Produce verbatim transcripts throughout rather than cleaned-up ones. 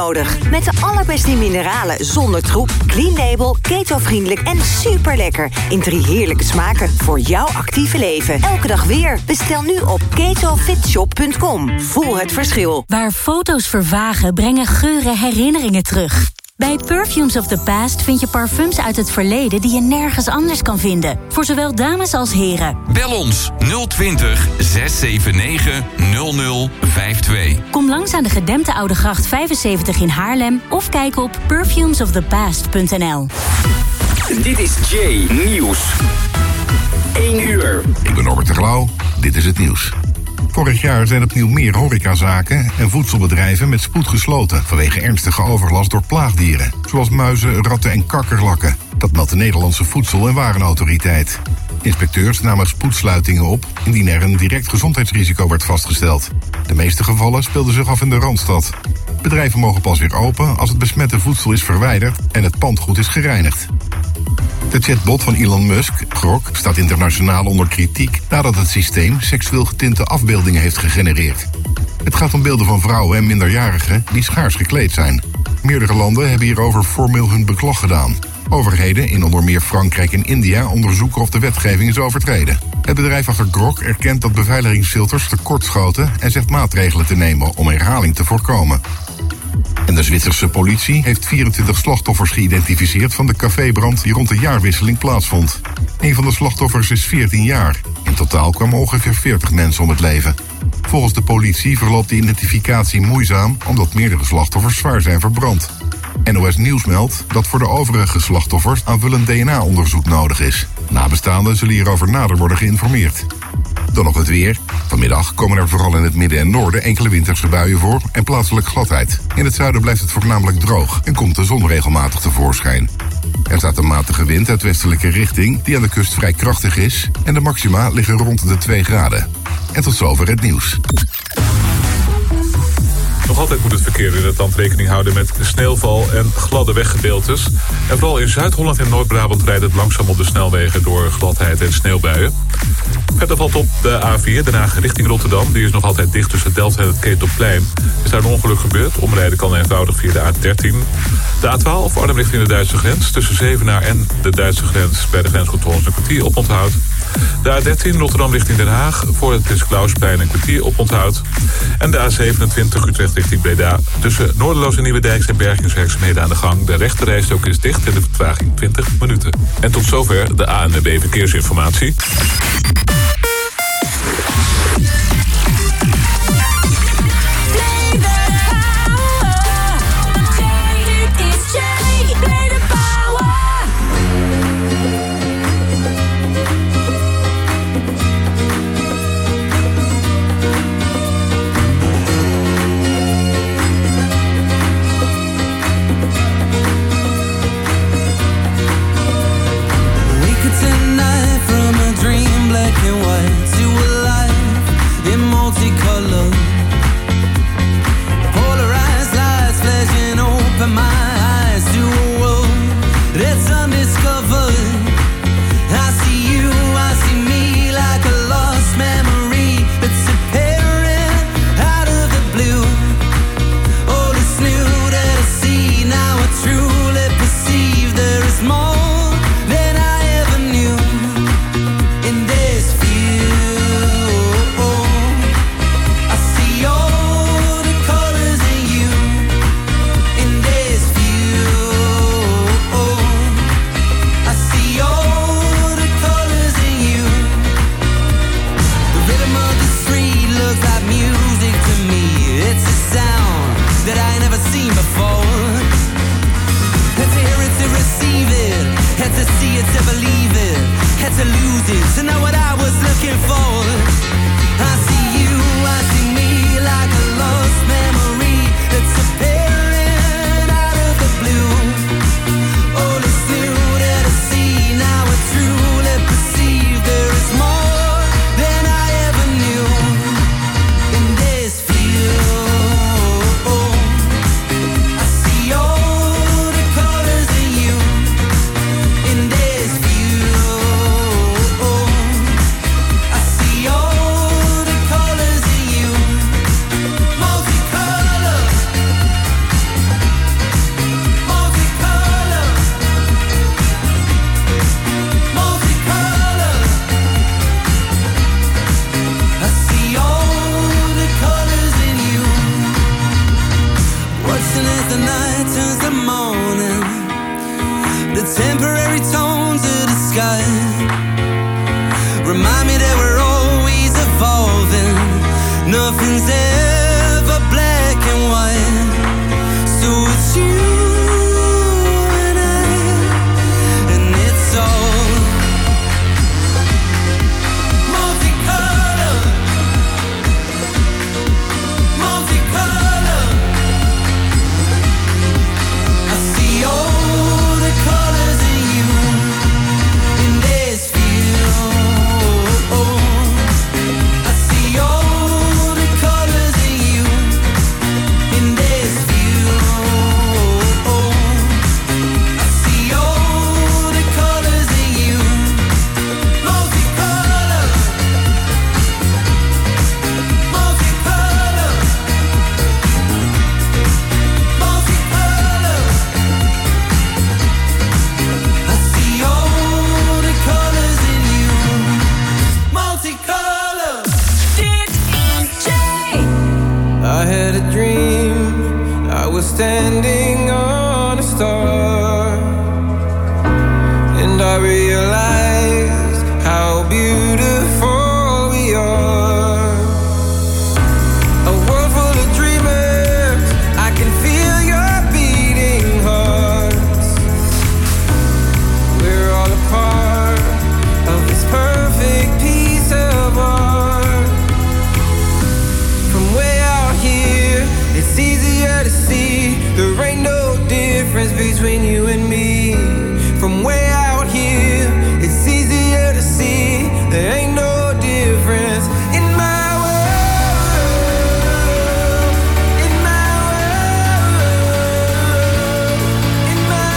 nodig. Met de allerbeste mineralen zonder troep, clean label, keto-vriendelijk en super lekker. In drie heerlijke smaken voor jouw actieve leven. Elke dag weer. Bestel nu op ketofitshop punt com. Voel het verschil. Waar foto's vervagen, brengen geuren herinneringen terug. Bij Perfumes of the Past vind je parfums uit het verleden die je nergens anders kan vinden. Voor zowel dames als heren. Bel ons nul twintig, zes zeven negen, nul nul vijf twee. Kom langs aan de gedempte Oudegracht vijfenzeventig in Haarlem of kijk op perfumes of the past punt n l. Dit is Jay Nieuws. één uur. Ik ben Norbert de Glauw. Dit is het nieuws. Vorig jaar zijn opnieuw meer horecazaken en voedselbedrijven met spoed gesloten vanwege ernstige overlast door plaagdieren, zoals muizen, ratten en kakkerlakken. Dat meldt de Nederlandse Voedsel- en Warenautoriteit. Inspecteurs namen spoedsluitingen op indien er een direct gezondheidsrisico werd vastgesteld. De meeste gevallen speelden zich af in de Randstad. Bedrijven mogen pas weer open als het besmette voedsel is verwijderd en het pand goed is gereinigd. De chatbot van Elon Musk, Grok, staat internationaal onder kritiek nadat het systeem seksueel getinte afbeeldingen heeft gegenereerd. Het gaat om beelden van vrouwen en minderjarigen die schaars gekleed zijn. Meerdere landen hebben hierover formeel hun beklag gedaan. Overheden in onder meer Frankrijk en India onderzoeken of de wetgeving is overtreden. Het bedrijf achter Grok erkent dat beveiligingsfilters tekortschoten en zegt maatregelen te nemen om herhaling te voorkomen. En de Zwitserse politie heeft vierentwintig slachtoffers geïdentificeerd van de cafébrand die rond de jaarwisseling plaatsvond. Een van de slachtoffers is veertien jaar. In totaal kwamen ongeveer veertig mensen om het leven. Volgens de politie verloopt de identificatie moeizaam omdat meerdere slachtoffers zwaar zijn verbrand. N O S Nieuws meldt dat voor de overige slachtoffers aanvullend D N A-onderzoek nodig is. Nabestaanden zullen hierover nader worden geïnformeerd. Dan nog het weer. Vanmiddag komen er vooral in het midden en noorden enkele winterse buien voor en plaatselijk gladheid. In het zuiden blijft het voornamelijk droog en komt de zon regelmatig tevoorschijn. Er staat een matige wind uit westelijke richting die aan de kust vrij krachtig is en de maxima liggen rond de twee graden. En tot zover het nieuws. Nog altijd moet het verkeer in het land rekening houden met sneeuwval en gladde weggedeeltes. En vooral in Zuid-Holland en Noord-Brabant rijdt het langzaam op de snelwegen door gladheid en sneeuwbuien. Verder valt op de A vier, Den Haag richting Rotterdam. Die is nog altijd dicht tussen Delft en het Ketelplein. Is daar een ongeluk gebeurd? Omrijden kan eenvoudig via de A dertien. De A twaalf, Arnhem richting de Duitse grens. Tussen Zevenaar en de Duitse grens bij de grenscontrole een kwartier op onthoud. De A dertien, Rotterdam richting Den Haag. Voor het Prins Klausplein een kwartier op onthoud. En de A zevenentwintig, Utrecht richting Breda. Tussen Noorderloos en Nieuwedijk zijn bergingswerkzaamheden aan de gang. De rechte rijstrook is dicht en de vertraging twintig minuten. En tot zover de A N W B Verkeersinformatie. Tonight from a dream, black soon as the night turns to morning, the temporary tones of the sky remind me that we're always evolving. Nothing's ever black and white. So it's you and I, and it's all multicolor, multicolor. I see all the colors in you in this view. I see all the colors in you in this view. I see all the colors in you, multicolor, multicolor, multicolor. I see all the colors in you, multicolor. I had a dream, I was standing on a star, and I realized how beautiful we are. A world full of dreamers, I can feel your beating hearts. We're all a part of this perfect piece of art. From way out here, it's easier to see there ain't no difference between you and me. From way out here, it's easier to see there ain't no difference in my world, in my world, in my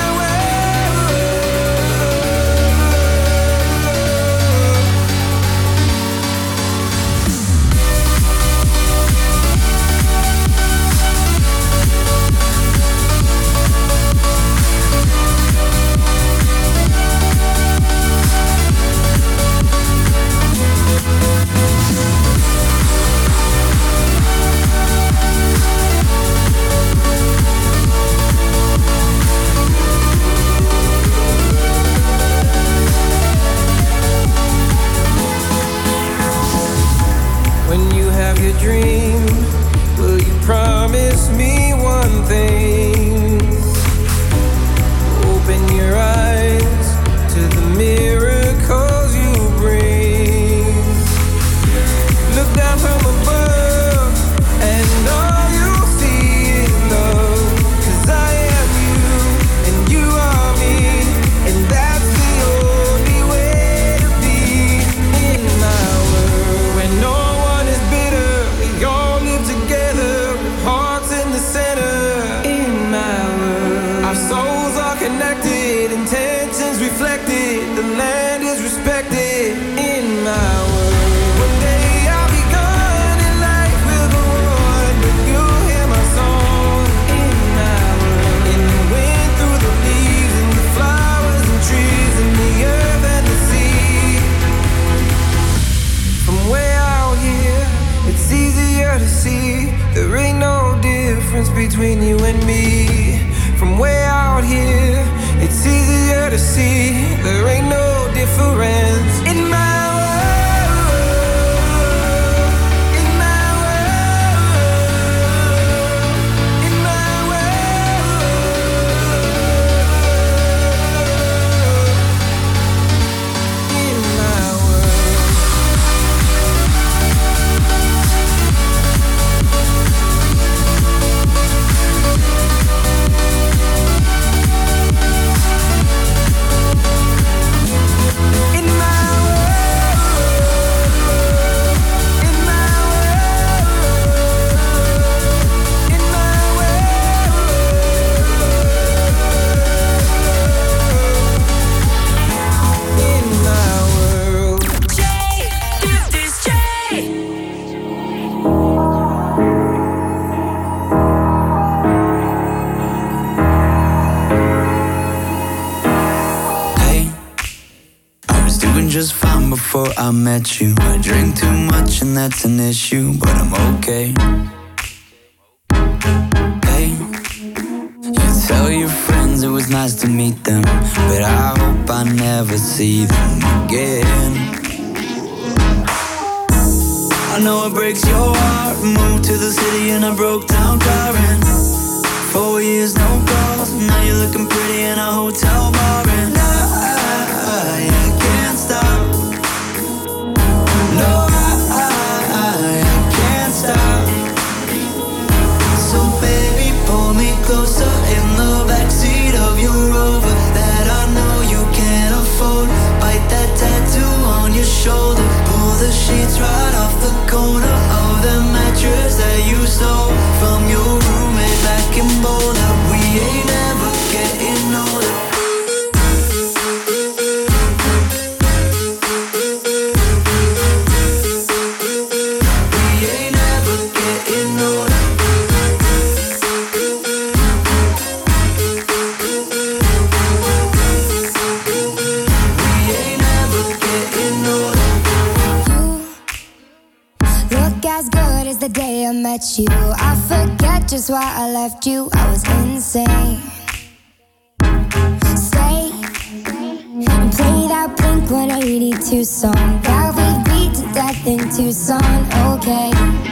When you have your dream, will you promise me one thing? Open your eyes to the miracles you bring. Look down from above, and all you'll see is love. 'Cause I am you, and you are me, and that's the only way to be in my world. When no one is bitter, we all live together with hearts in the center. In my world, our souls are connected, intentions reflected, the land is respected. In my world, one day I'll be gone and life will go on, but you'll hear my song. In my world, in the wind, through the leaves, and the flowers and trees, and the earth and the sea. From way out here, it's easier to see there ain't no difference between you and me. From way out here, it's easier to see there ain't no difference in my world, in my world, in my world, in my world. Just fine before I met you. I drink too much and that's an issue, but I'm okay. Hey, was nice to meet them, but I hope I never see them again. I know it breaks your heart. Moved to the city in a broke down car, and four years no calls. Now you're looking pretty in a hotel bar, and I, I can't stop. No, I, I, I can't stop. So baby, pull me closer in the backseat of your Rover that I know you can't afford. Bite that tattoo on your shoulder. Pull the sheets right off the corner of the mattress that you stole from your roommate back in Boulder. We ain't ever getting older. You, I forget just why I left you. I was insane. Stay and play that Blink one eighty-two song that we beat to death in Tucson. Okay.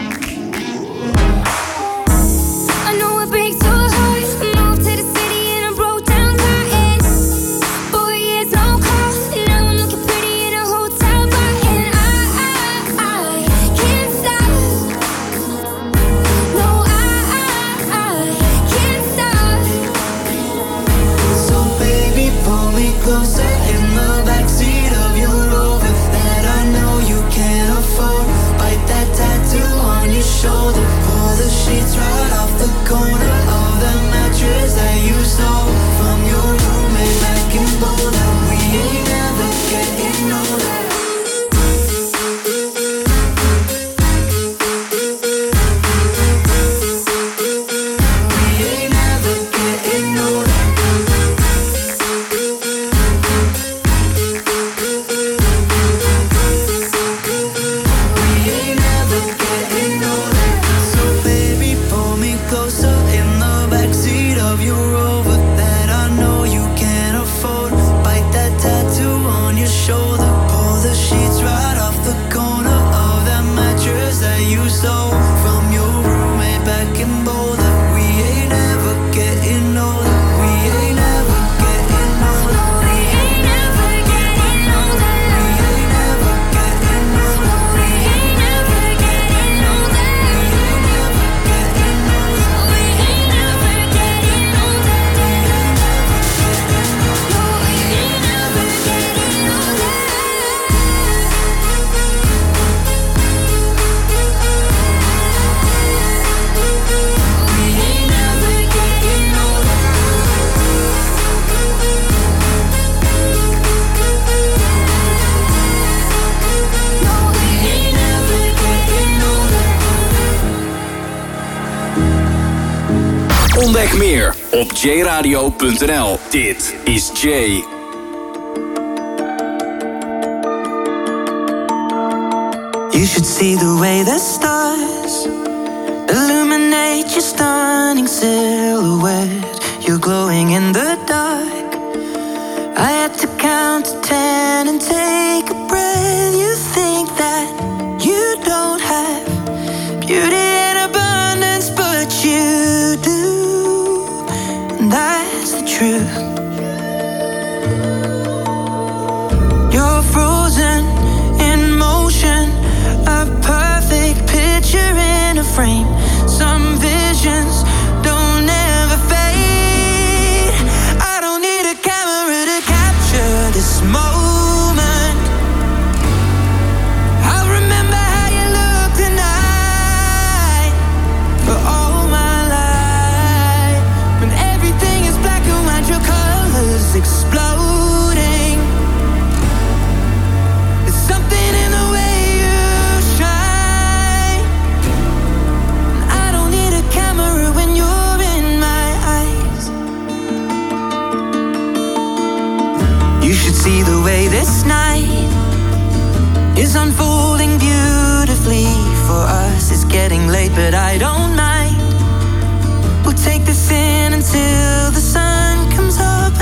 I know it breaks your heart. Moved to the city in a broke down car, and four years no call. Now I'm looking pretty in a hotel bar, and I, I, I can't stop. Closer in the backseat of your Rover that I know you can't afford. Bite that tattoo on your shoulder. Pull the sheets right off the corner of the mattress that you stole from your roommate back in Boulder. We ain't ever getting older. Ontdek meer op j radio punt n l. Dit is Jay. You should see the way the stars illuminate your stunning silhouette. You're glowing in the dark. I had to count to ten and take a breath. You think that you don't have beauty in abundance, but you do. And that's the truth. You're frozen in motion, a perfect picture in a frame. Some visions don't ever fade. I don't need a camera to capture this moment. I'll remember how you look tonight for all my life. When everything is black and white, your colors exploding. There's something in the way you shine. I don't need a camera when you're in my eyes. You should see the way this night is unfolding beautifully for us. It's getting late, but I don't mind. We'll take this in until the sun comes up.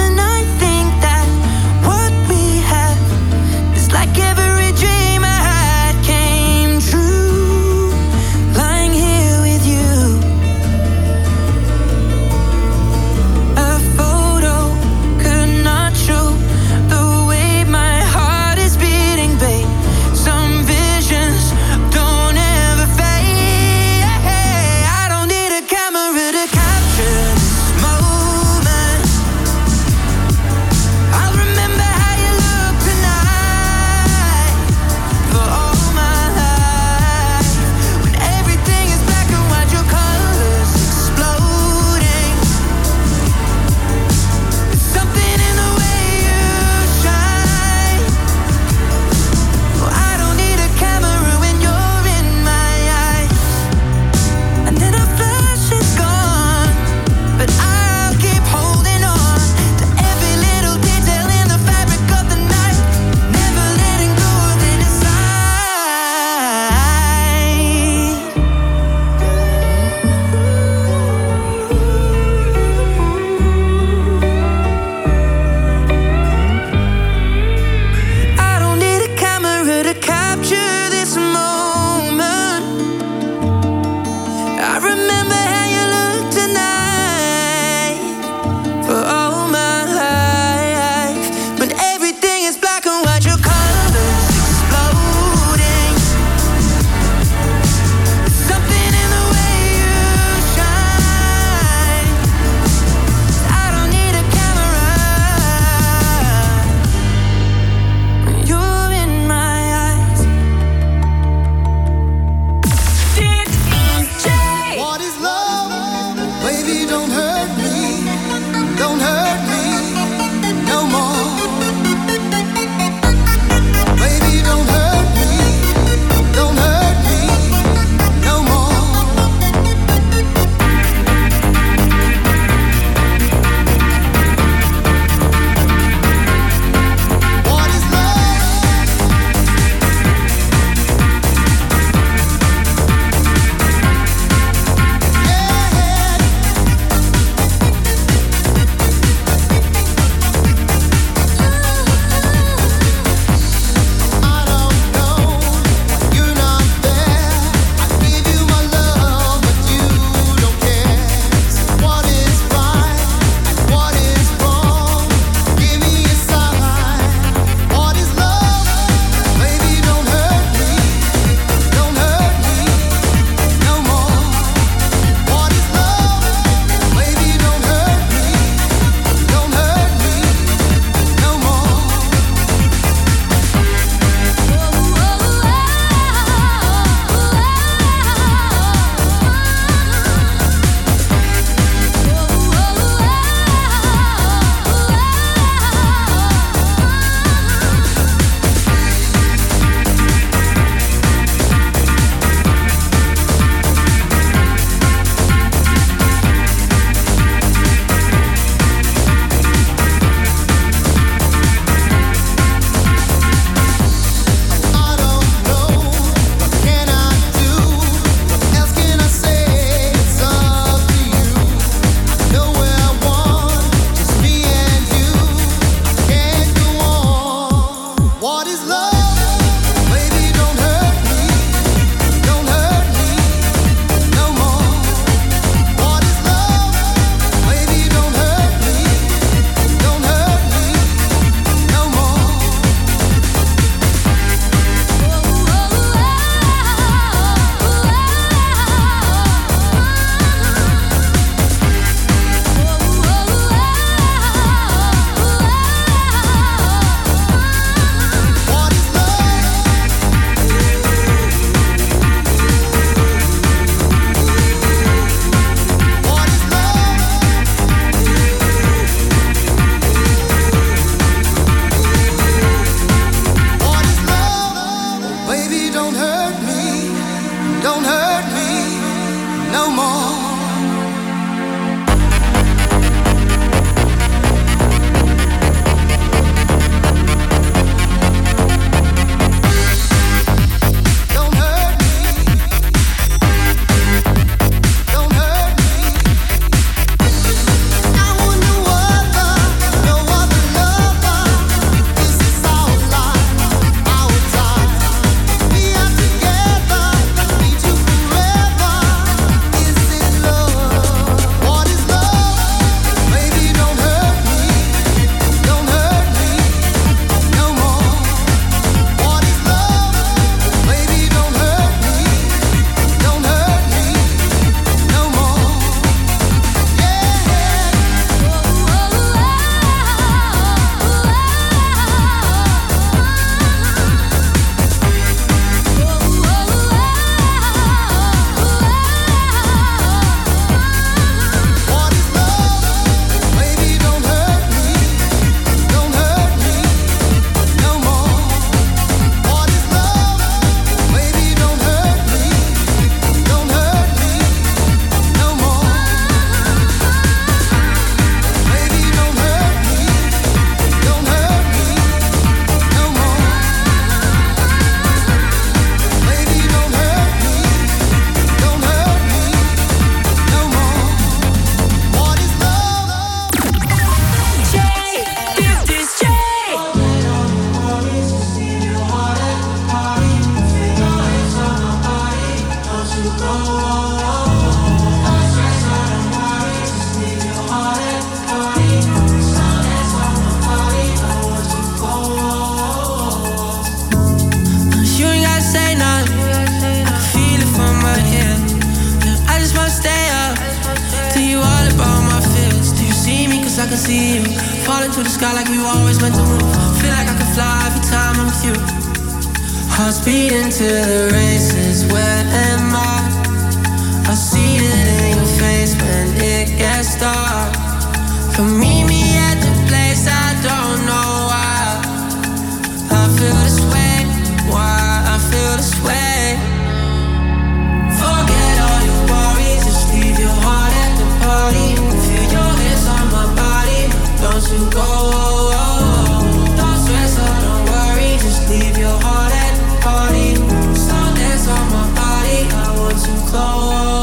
can see you. Falling to the sky like we were always meant to move. Feel like I can fly every time I'm with you. Hearts beating to the races, where am I? I see it in your face when it gets dark. Come meet me at the place I don't know why. I feel this way, why I feel this way. Forget all your worries, just leave your heart at the party. Feel your hips on my body, don't you go. Don't stress or don't worry, just leave your heart at the party. Slow dance on my body, I want you close.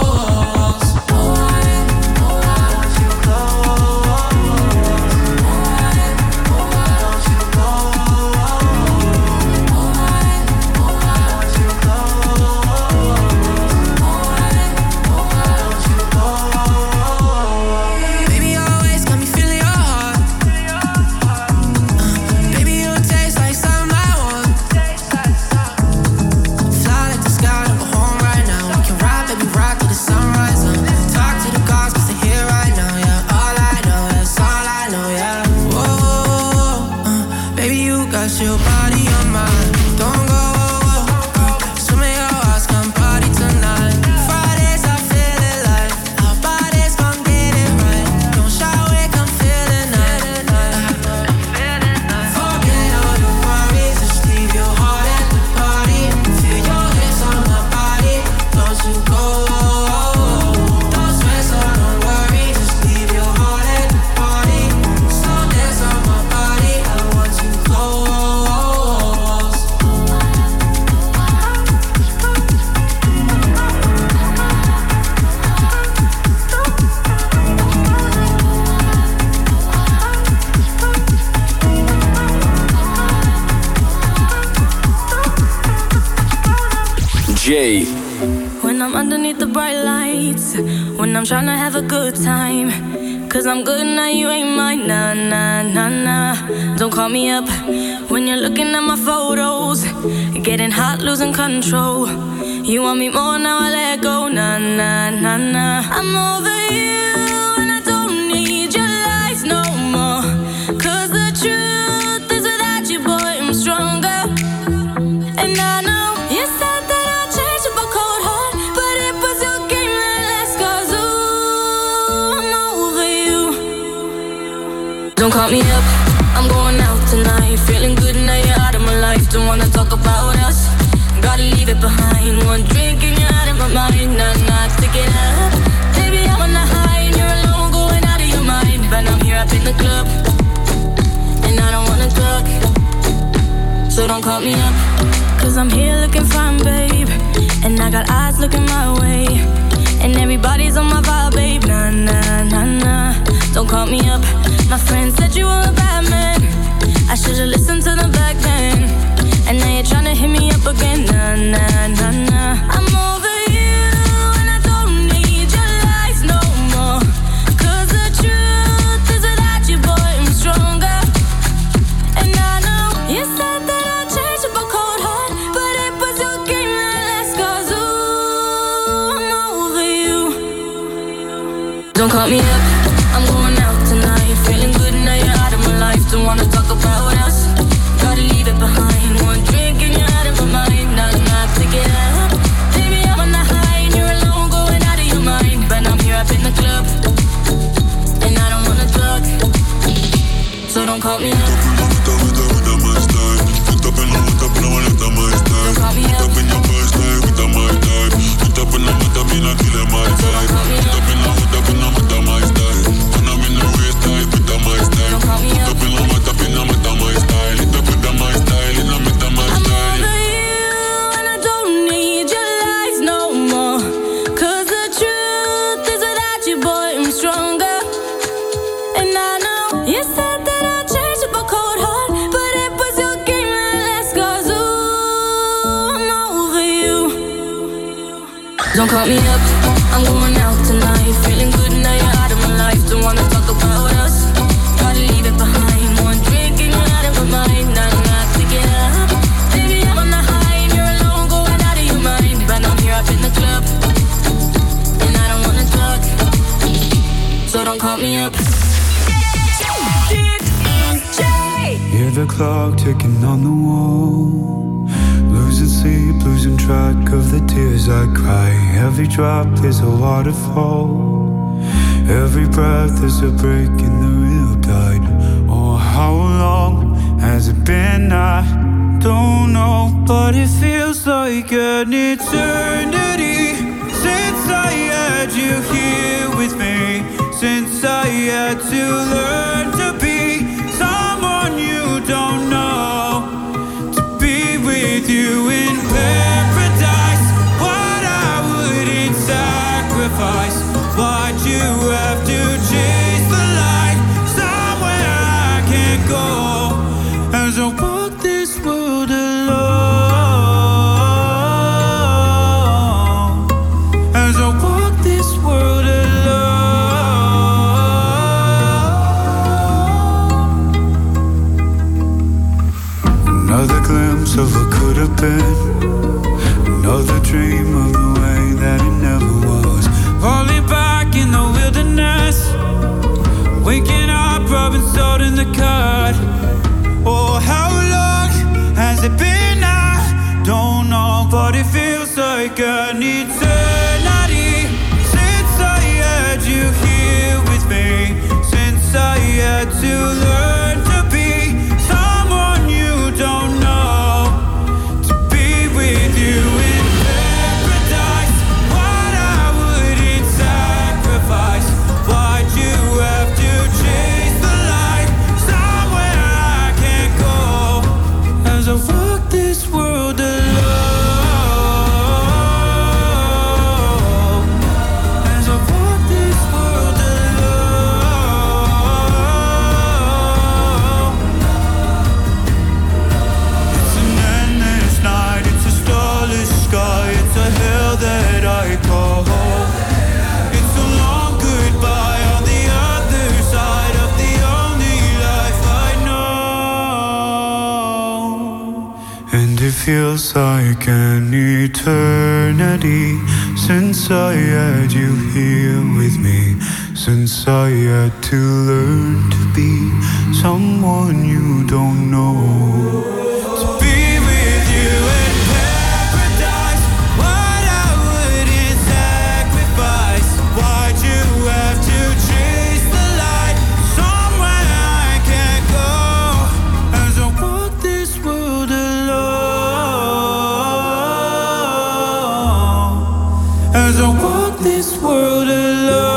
Your body on mine, don't go. Swim in your eyes, come party tonight. Fridays I feel it like our bodies gon' get it right. Don't shy away, come feel the night. Forget all your worries, just leave your heart at the party. Feel your hips on my body, don't you go. Don't stress or don't worry, just leave your heart at the party. Slow dance on my body, I want you close. Jay. When I'm underneath the bright lights, when I'm trying to have a good time, cause I'm good now, you ain't mine, nah, nah, nah, nah. Don't call me up when you're looking at my photos, getting hot, losing control. You want me more, now I let go, nah, nah, nah, nah. I'm over you and I don't need your lies no more, cause the truth is without you, boy, I'm stronger. And I know you said that I'll change up a cold heart, but it was your game that last, cause ooh, I'm over you. Don't call me up, I'm going out tonight, feeling good now you're out of my life. Don't wanna talk about us, gotta leave it behind. One drink and you're out of my mind, nah, nah, stick it up. Baby, I'm on the high and you're alone, going out of your mind. But I'm here up in the club, and I don't wanna talk, so don't call me up. Cause I'm here looking fine, babe, and I got eyes looking my way, and everybody's on my vibe, babe, nah, nah, nah, nah. Don't call me up, my friend said you were a bad man, I should've listened to them back then, and now you're tryna hit me up again, nah, nah, nah, nah. I'm over you and I don't need your lies no more, cause the truth is without you, boy, I'm stronger. And I know you said that I'll change up a cold heart, but it was your game that last, cause ooh, I'm over you. Don't call me up, I'm going out tonight, feeling good now you're out of my life. Don't wanna talk about us, gotta leave it behind. One drink and you're out of my mind, nah, nah, pick it up. Baby, I'm on the high and you're alone, going out of your mind. But I'm here up in the club, and I don't wanna talk, so don't call me up. Don't call me up, I'm going out tonight, feeling good now you're out of my life. Don't wanna talk about us, gotta leave it behind. One drink and you're out of my mind, nah, nah, pick it up. Baby, I'm on the high and you're alone, going out of your mind. But I'm here up in the club, and I don't wanna talk, so don't call me up. Hear the clock ticking on the wall. Losing sleep, losing track of the tears I cry. Every drop is a waterfall. Every breath is a break in the real tide. Oh, how long has it been? I don't know, but it feels like an eternity since I had you here with me. Since I had to learn to be someone you don't know, to be with you in paradise. What I wouldn't sacrifice. Why'd you have to chase the light somewhere I can't go? As I walk this world alone, as I walk this world alone. Another glimpse of what could have been. Another dream of the way that it never was. Falling back in the wilderness, waking up, rubbing salt in the cut. Oh, how long has it been? I don't know, but it feels like an eternity since I had you here with me. Since I had to learn to be someone you don't know, to be with you in paradise. What I wouldn't sacrifice. Why'd you have to chase the light somewhere I can't go? As I walk this world alone, as I walk this world alone. It's an endless night, it's a starless sky, it's a hell that I call home. It's a long goodbye on the other side of the only life I know. And it feels like an eternity since I had you here with me. Since I had to learn to be someone you don't know. To be with you in paradise. What I wouldn't sacrifice. Why'd you have to chase the light somewhere I can't go? As I walk this world alone, as I walk this world alone.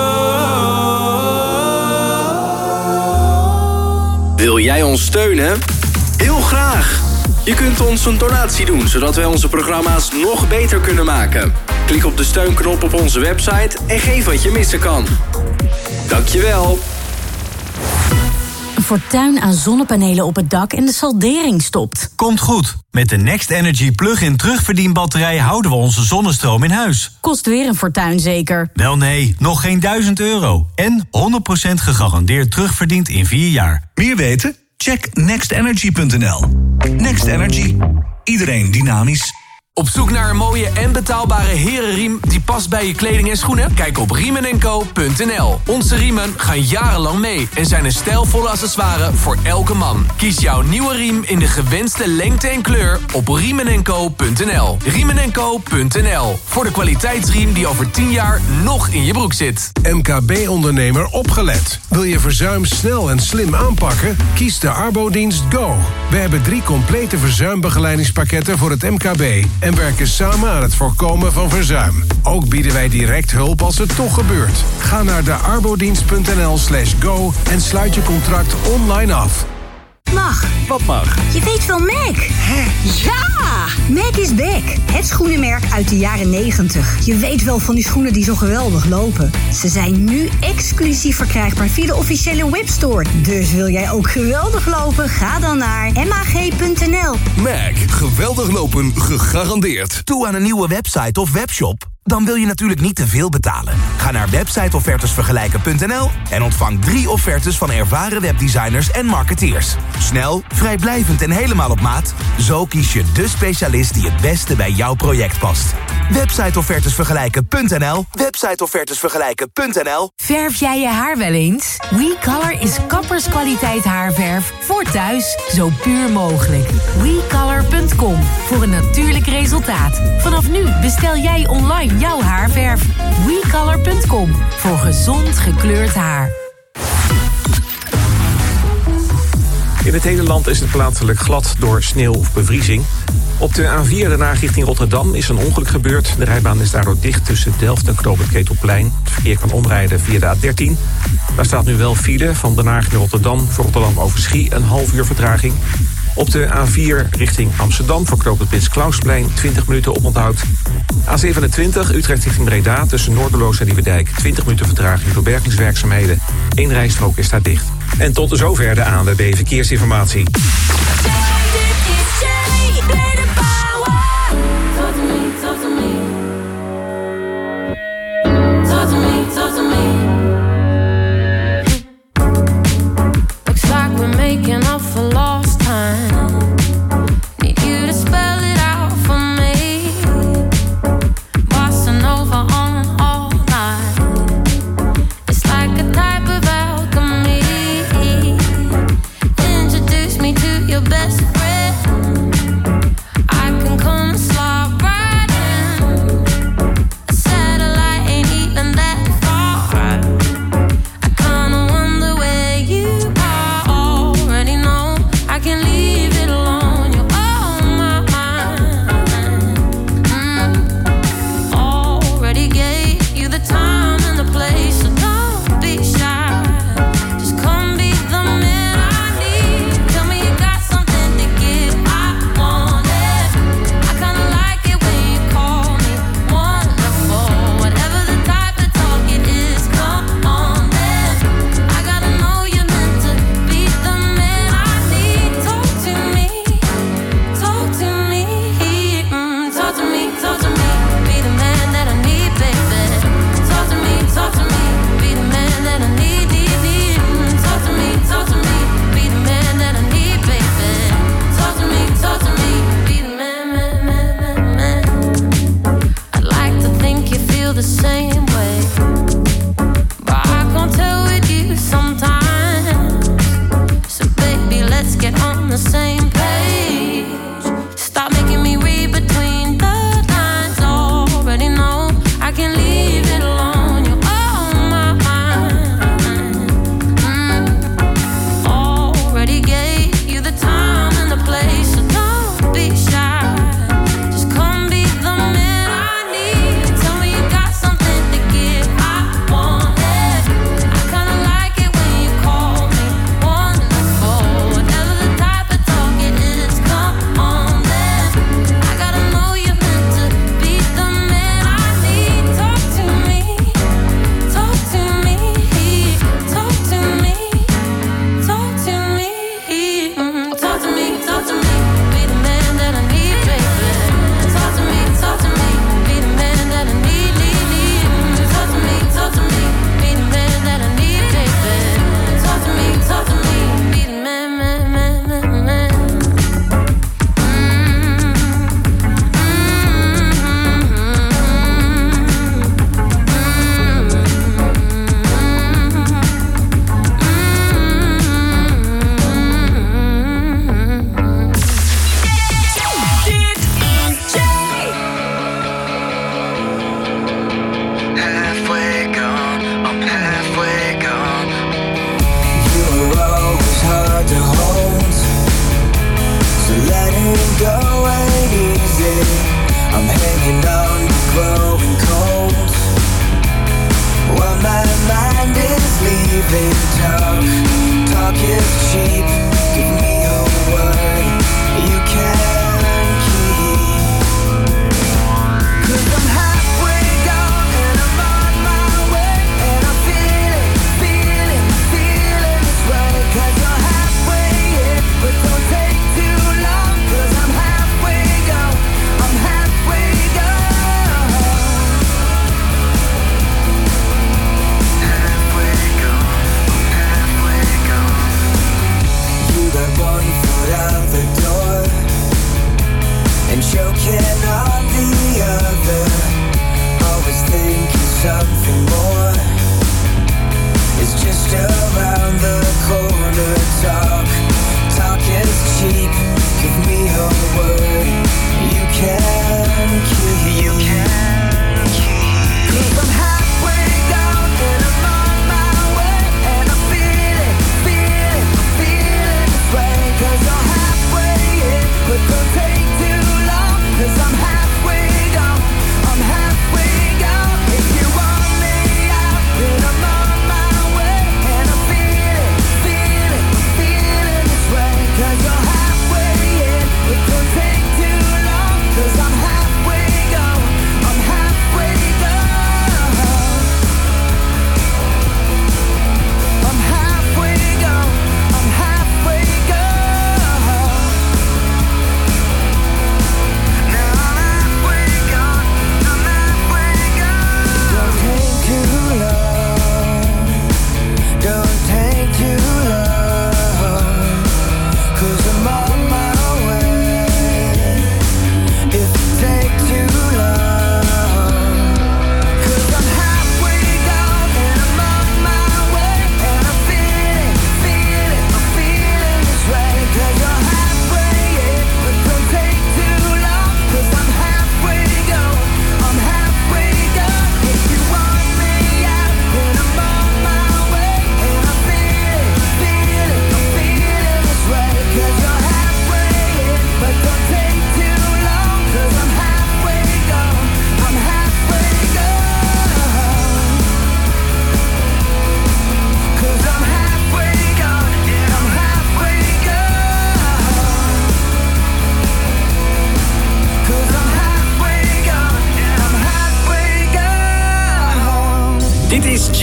Wil jij ons steunen? Heel graag! Je kunt ons een donatie doen, zodat wij onze programma's nog beter kunnen maken. Klik op de steunknop op onze website en geef wat je missen kan. Dankjewel! Een fortuin aan zonnepanelen op het dak en de saldering stopt. Komt goed. Met de Next Energy plug-in terugverdienbatterij houden we onze zonnestroom in huis. Kost weer een fortuin zeker? Wel nee, nog geen duizend euro. En honderd procent gegarandeerd terugverdiend in vier jaar. Meer weten? Check next energy punt n l. Next Energy. Iedereen dynamisch. Op zoek naar een mooie en betaalbare herenriem die past bij je kleding en schoenen? Kijk op riemen en co punt n l. Onze riemen gaan jarenlang mee en zijn een stijlvolle accessoire voor elke man. Kies jouw nieuwe riem in de gewenste lengte en kleur op riemen en co punt n l. riemen en co punt n l. Voor de kwaliteitsriem die over tien jaar nog in je broek zit. M K B-ondernemer opgelet. Wil je verzuim snel en slim aanpakken? Kies de Arbodienst Go. We hebben drie complete verzuimbegeleidingspakketten voor het M K B en werken samen aan het voorkomen van verzuim. Ook bieden wij direct hulp als het toch gebeurt. Ga naar de arbodienst punt n l slash go en sluit je contract online af. Mag. Wat mag? Je weet wel Mac. Hè? Ja! Mac is back. Het schoenenmerk uit de jaren negentig. Je weet wel van die schoenen die zo geweldig lopen. Ze zijn nu exclusief verkrijgbaar via de officiële webstore. Dus wil jij ook geweldig lopen? Ga dan naar m a g punt n l. Mac. Geweldig lopen gegarandeerd. Toe aan een nieuwe website of webshop? Dan wil je natuurlijk niet te veel betalen. Ga naar websiteoffertesvergelijken punt n l en ontvang drie offertes van ervaren webdesigners en marketeers. Snel, vrijblijvend en helemaal op maat. Zo kies je de specialist die het beste bij jouw project past. websiteoffertesvergelijken punt n l. websiteoffertesvergelijken punt n l. Verf jij je haar wel eens? WeColor is kapperskwaliteit haarverf voor thuis, zo puur mogelijk. we color punt com voor een natuurlijk resultaat. Vanaf nu bestel jij online jouw haarverf. we color punt com voor gezond gekleurd haar. In het hele land is het plaatselijk glad door sneeuw of bevriezing. Op de A vier Den Haag richting Rotterdam is een ongeluk gebeurd. De rijbaan is daardoor dicht tussen Delft en Knooppunt Ketelplein. Het verkeer kan omrijden via de A dertien. Daar staat nu wel file van Den Haag naar Rotterdam. Voor Rotterdam over Schie een half uur vertraging. Op de A vier richting Amsterdam voor knooppunt Prins Klausplein twintig minuten oponthoud. A zevenentwintig Utrecht richting Breda tussen Noorderloos en Nieuwedijk twintig minuten vertraging door bergingswerkzaamheden. Eén rijstrook is daar dicht. En tot zover de A N W B Verkeersinformatie. Making up for lost time. Need you to spell it out for me. Bossing over on all night. It's like a type of alchemy. Introduce me to your best friend. I can come slide right in. A satellite ain't even that far. I kinda wonder where you I can leave it alone, you're on my mind. mm. Already gave you the time and the place, so don't be shy. Just come be the man I need. Tell me you got something to give, I want it. I kinda like it when you call me wonderful. Whatever the type of talk it is, come on then. I gotta know you're meant to be the man I need. Talk to me, talk to me, mm, talk to me, talk to me, be the man that I need, baby. Talk to me, talk to me, be the man that I need, need, need. Mm, talk to me, talk to me, be the man that I need, baby. Talk to me, talk to me, be the man, man, man, man, man. I'd like to think you feel the same way, but I can't tell with you sometimes. So baby, let's get on the same page. Stop making me read between the lines. Already know I can leave it alone. You're on my mind. mm. Already gave you the time and the place, so don't be shy. Just come be the man I need. Tell me you got something to give, I want it. I kinda like it when you call me wonderful. Whatever the type of talk it is, come on then. I gotta know you're meant to be the man I need. Talk to me, talk to me, talk to me, talk to me, mm, talk to me, talk to me, be the man that I need, baby. Talk to me, talk to me, be the man that I need, need, need. Mm, talk to me, talk to me, be the man that I need, baby. Talk to me, talk to me, be the man, man, man, man, man. Halfway gone, I'm halfway gone. You were always hard to hold, so letting go ain't easy. I'm hanging on, growing cold. While my mind is leaving, talk, talk is cheap. Give me a word you can keep. 'Cause I'm halfway gone and I'm on my way, and I'm feeling, feeling, feeling this way. 'Cause you're halfway in, but don't take too long. 'Cause I'm halfway gone, I'm halfway gone. Halfway gone, halfway gone. You got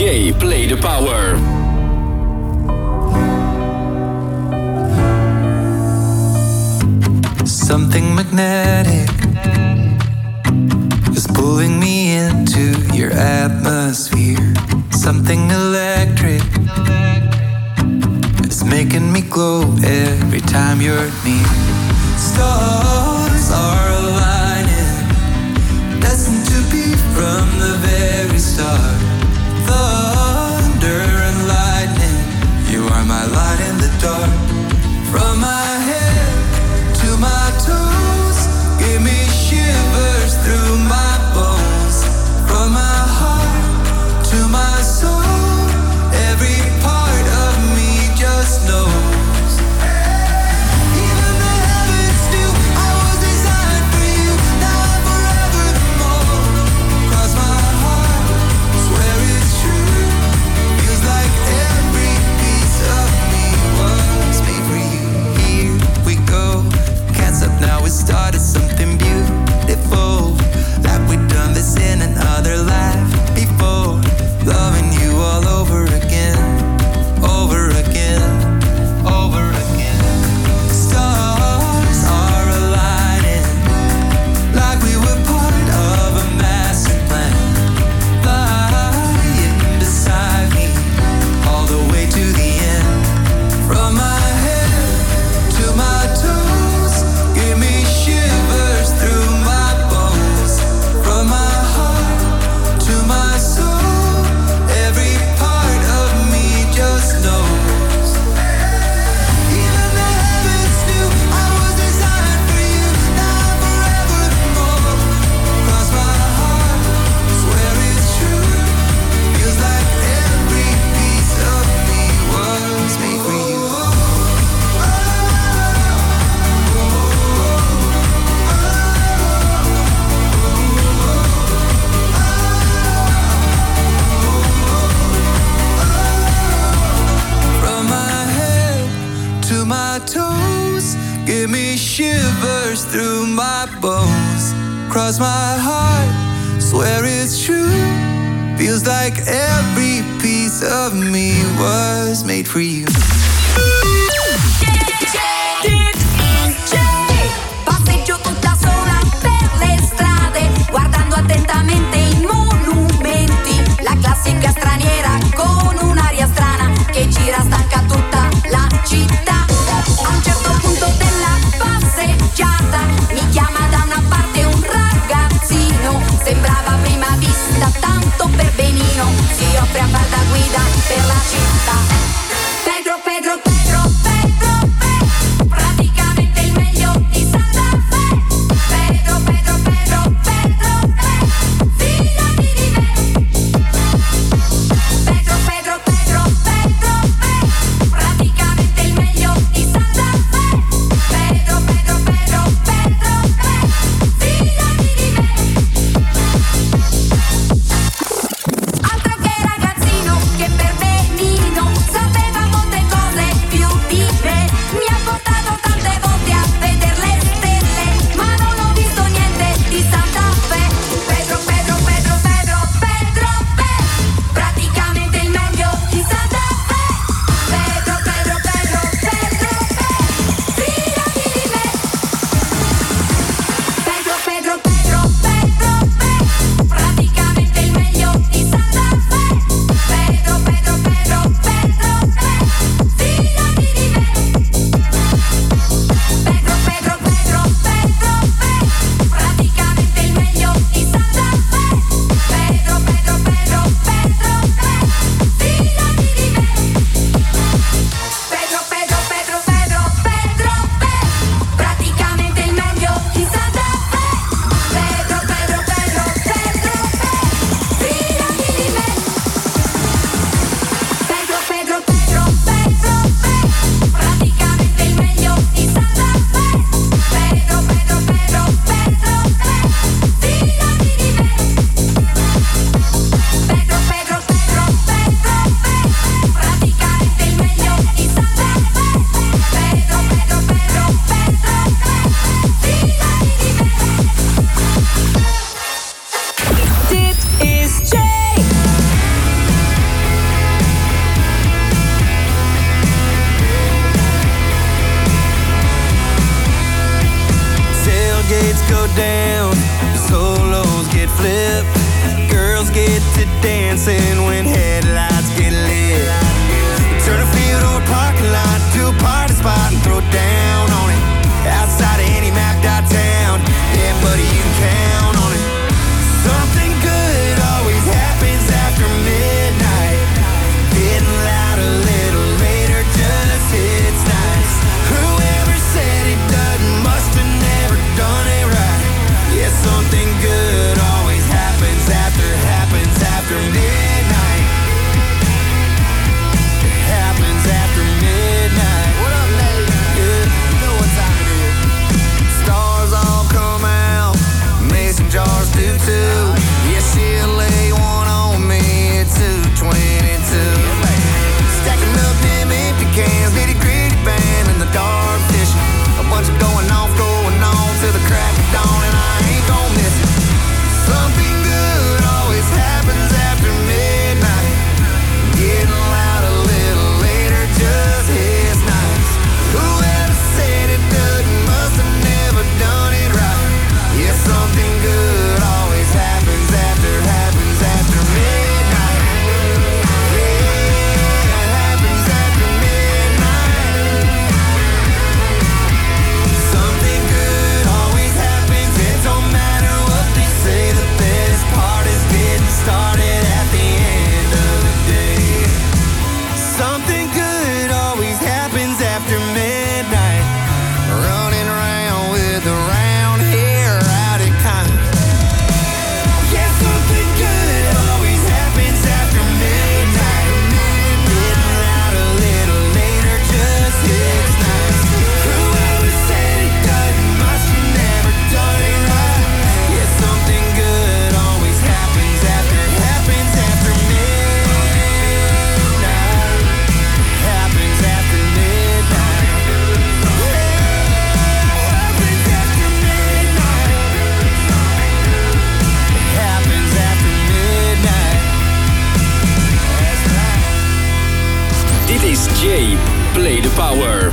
J, play the power. Something magnetic is pulling me into your atmosphere. Something electric is making me glow every time you're near. Stars are aligning, destined to be from the very start. Thunder and lightning, you are my light in the dark. From my head to my toes, give me shivers through my bones. From my heart to my soul, every part of me just knows. Even the heavens knew I was designed for you, now and forevermore. Cross my heart, swear it's true. Feels like every piece of me was made for you. Here we go, can't stop now, we started something beautiful. Like we've done this in another life before. Loving you all over again, over again, over again. Stars are aligning, like we were part of a master plan. Flying beside me, all the way to the end. From my head to my toes, give me shivers through my bones. From my heart to my soul, every part of me just knows. Even the heavens knew I was designed for you, now and forevermore. Cross my heart, swear it's true. Feels like every piece of me was made for you. From my head to my toes, give me shivers through my bones. Cross my heart, swear it's true. Feels like every piece of me was made for you. Passeggio tutta sola per le strade, guardando attentamente i monumenti. La classica straniera con un'aria strana che gira stanca tutta la città. A un certo punto della passeggiata mi chiama da una parte un ragazzino. Sembrava a prima vista tanto per benino, si offre a far da guida per la città. Pedro down, solos get flipped, girls get to dancing when headlights get lit. Turn a field or a parking lot to a party spot and throw down on it. Outside of any map downtown, yeah, buddy, you can count on it. Something good always happens after midnight. Getting loud a little later just hits nice. Whoever said it doesn't must have never done it right. Yeah, something good always happens after, happens after midnight. It happens after midnight. What up, lady? Yeah, you know what time it is. Stars all come out, mason jars do too. Yeah, she'll lay one on me at two twenty-two. Stacking up them empty cans, nitty gritty band in the dark fishing. A bunch of going off, going on till the crack of dawn, and I ain't gon' miss it. Something good always happens after midnight. Getting loud a little later just hits nice. Whoever said it doesn't must have never done it right. Yeah, something good always happens after, happens after midnight. Yeah, it happens after midnight. Something good always happens. It don't matter what they say. The best part is getting started at the end of the day. Something good always happens after midnight. Running around with the round hair out of kind. Yeah, something good always happens after midnight. Getting loud a little later just hits nice. Whoever said it doesn't must have never done it right. Yeah, something good always happens after, happens after midnight. Happens after midnight. Happens after midnight. Happens after midnight. That's right. Dit is Jay, Play the Power.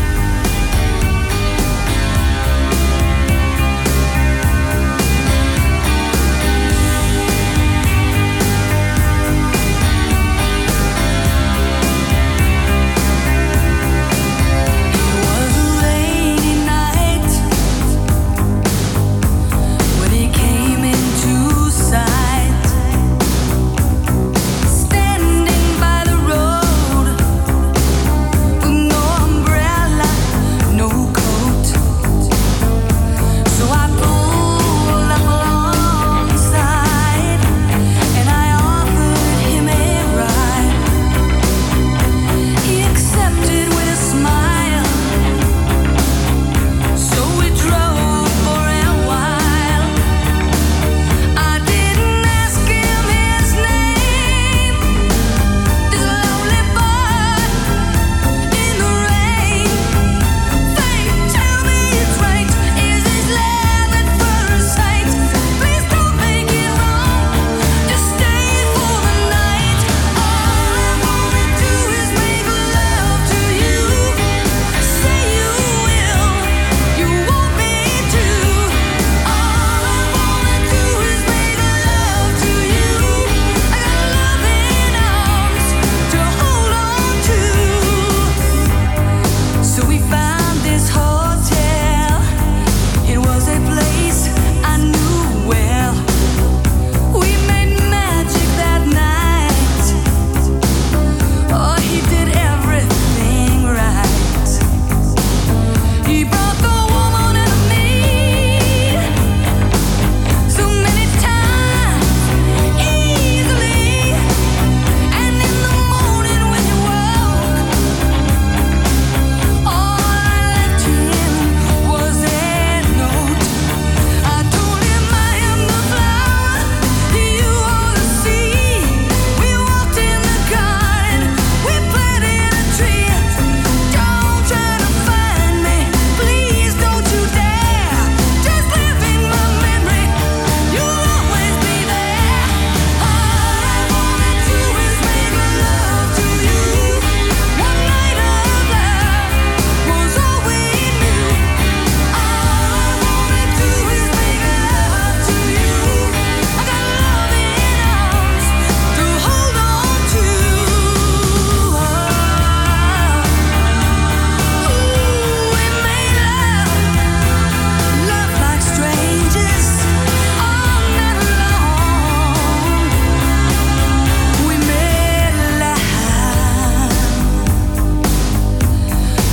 When he came into sight, standing by the road with no umbrella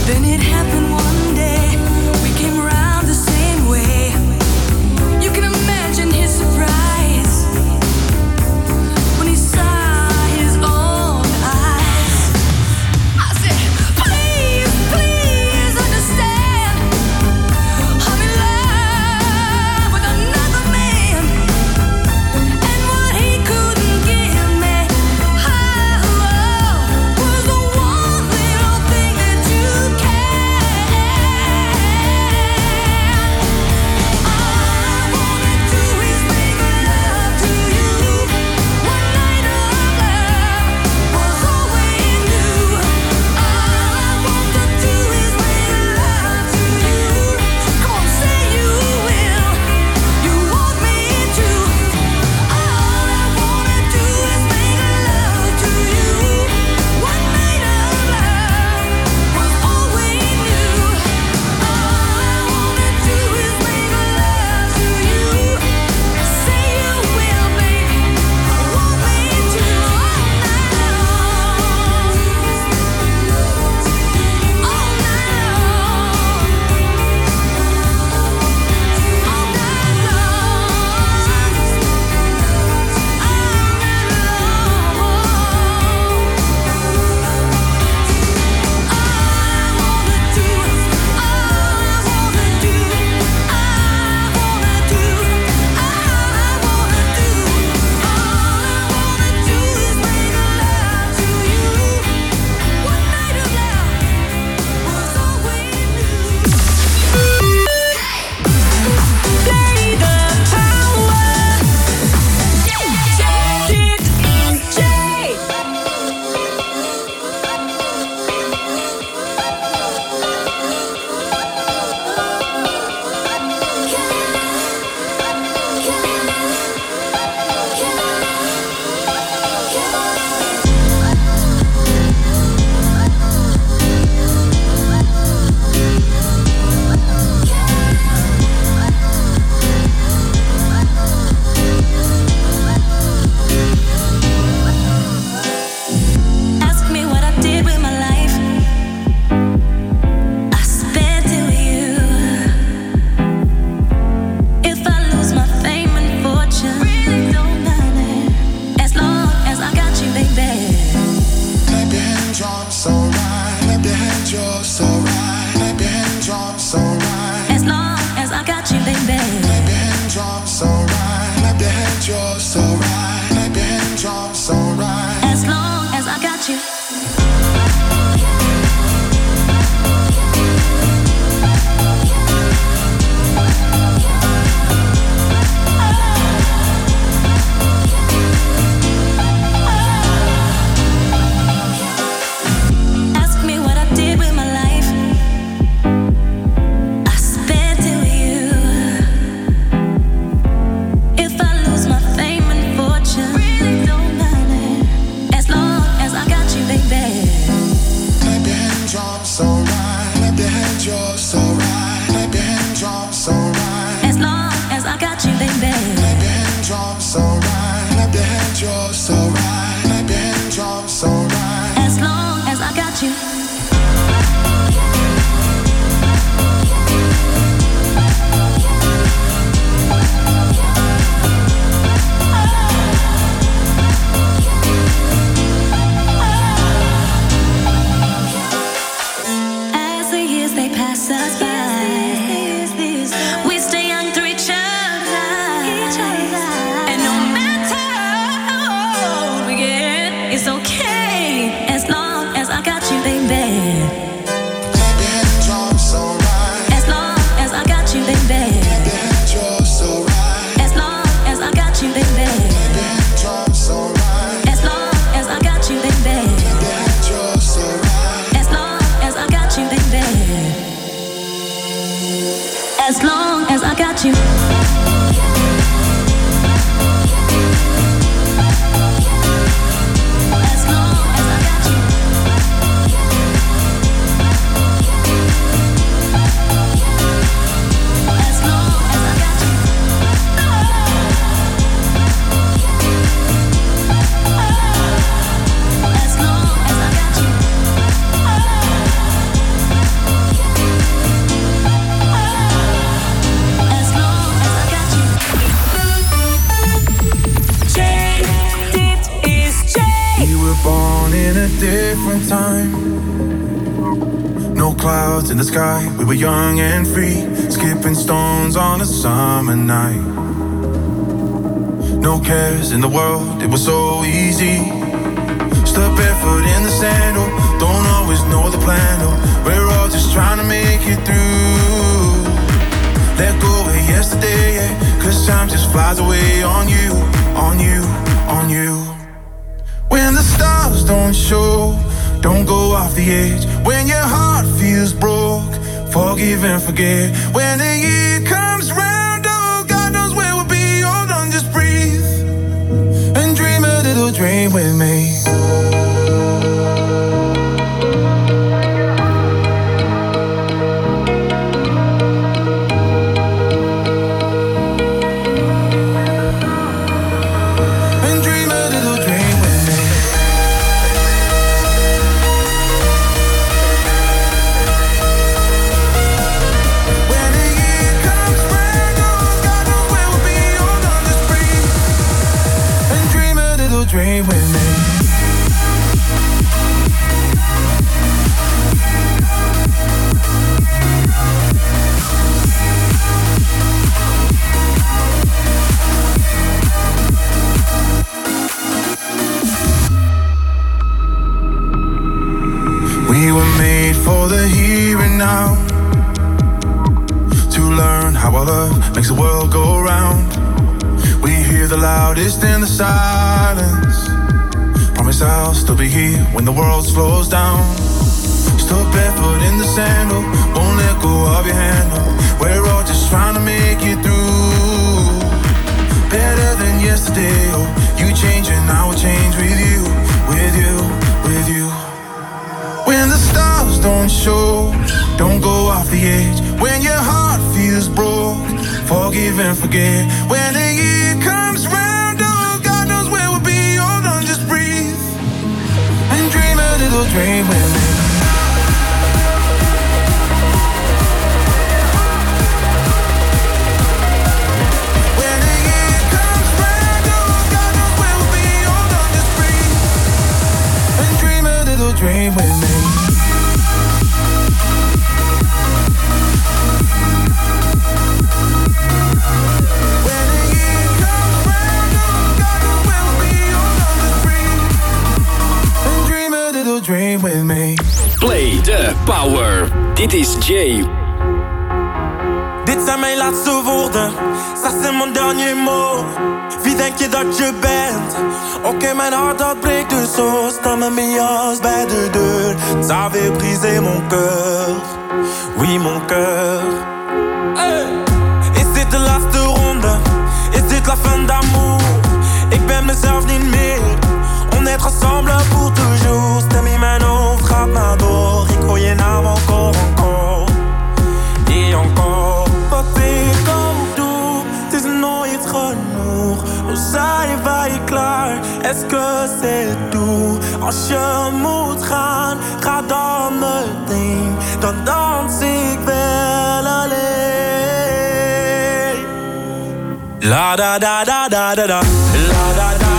Then it happened one day. We came around the same way. You can imagine his surprise when he saw his own eyes. I said, please, please understand, I'm in love with another man, and what he couldn't give me, oh, was the one little thing that you can. clouds in the sky. We were young and free, skipping stones on a summer night. No cares in the world, it was so easy. Step barefoot in the sandal, don't always know the plan. Oh, we're all just trying to make it through. Let go of yesterday, yeah, cause time just flies away on you, on you, on you. When the stars don't show, don't go off the edge. When your heart feels broke, forgive and forget. When the year comes round, oh, God knows where we'll be. Hold on, just breathe and dream a little dream with me. Dream with me. We were made for the here and now, to learn how our love makes the world go round. We hear the loudest in the silence. Promise I'll still be here when the world slows down. Still barefoot in the sandal, won't let go of your handle. We're all just trying to make it through. Better than yesterday, oh, you change and I will change with you, with you, with you. When the stars don't show, don't go off the edge. When your heart feels broke, forgive and forget. When the year comes round, oh, God knows where we'll be. Hold on, just breathe and dream a little dream with me. When the year comes round, oh, God knows where we'll be. Hold on, just breathe and dream a little dream with me. Dream with me. Play the power. Dit is Jay. Dit zijn mijn laatste woorden, ça c'est mon dernier mot. Wie denk je dat je bent? Oké, okay, mijn hart dat breekt dus zo. Sta met mijn jas bij de deur. Ça avait brisé mon cœur. Oui, mon cœur. Hey. Is dit de laatste ronde? Is dit la fin d'amour? Ik ben mezelf niet meer. On est ensemble pour toujours. Stem in mijn hoofd gaat maar door. Ik hoor je naam encore, encore. Et encore. Wat ik ook doe, het is nooit genoeg. Hoe zijn wij klaar? Est-ce que c'est tout? Als je moet gaan, ga dan meteen. Dan dans ik wel alleen. La da da da da da da. La da da.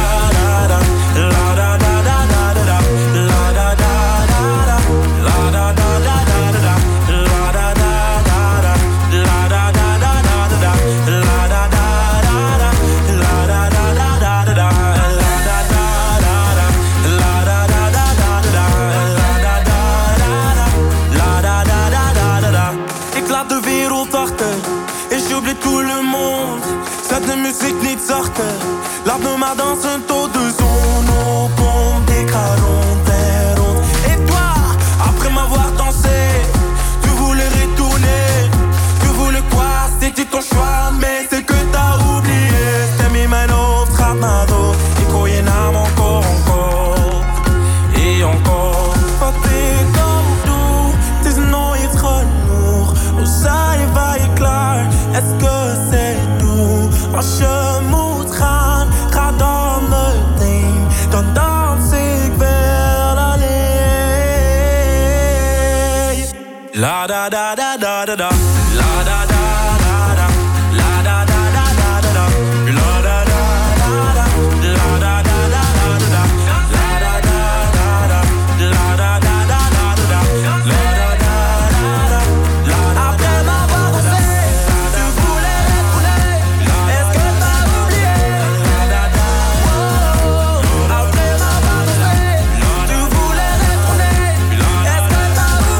Laat me maar dansen tot de zon opkomt. Ik ga rond en rond. Et toi, après m'avoir dansé, tu voulais retourner. Tu voulais quoi? C'était ton choix, mais c'est que t'as oublié. Stem in mijn hoofd gaat naar door. Ik hoor je naam encore, encore. Et encore. Wat ik ook doe, het is nooit genoeg. Hoe zijn wij klaar? Est-ce que c'est tout? Als je moet gaan, ga dan meteen. Dan dans ik wel alleen. La da da da da da da. La da da.